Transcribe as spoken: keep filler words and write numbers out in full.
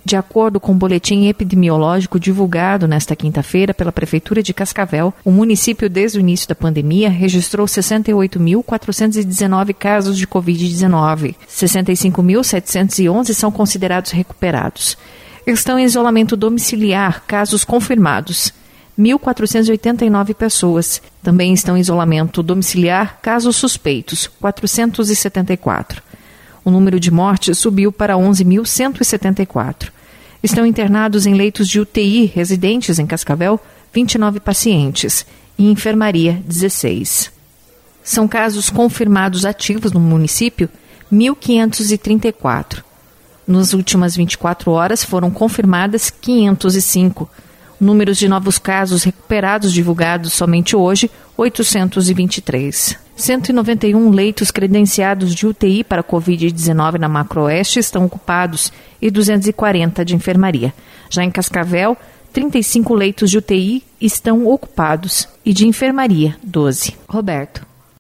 De acordo com o boletim epidemiológico divulgado nesta quinta-feira pela Prefeitura de Cascavel, o município, desde o início da pandemia, registrou sessenta e oito mil quatrocentos e dezenove casos de covid dezenove. sessenta e cinco mil setecentos e onze são considerados recuperados. Estão em isolamento domiciliar casos confirmados, mil quatrocentos e oitenta e nove pessoas. Também estão em isolamento domiciliar casos suspeitos, quatrocentos e setenta e quatro. O número de mortes subiu para onze mil cento e setenta e quatro. Estão internados em leitos de U T I residentes em Cascavel vinte e nove pacientes e em enfermaria dezesseis. São casos confirmados ativos no município mil quinhentos e trinta e quatro. Nas últimas vinte e quatro horas foram confirmadas quinhentos e cinco. Números de novos casos recuperados divulgados somente hoje, oitocentos e vinte e três. cento e noventa e um leitos credenciados de U T I para covid dezenove na Macro-Oeste estão ocupados e duzentos e quarenta de enfermaria. Já em Cascavel, trinta e cinco leitos de U T I estão ocupados e de enfermaria, doze. Roberto.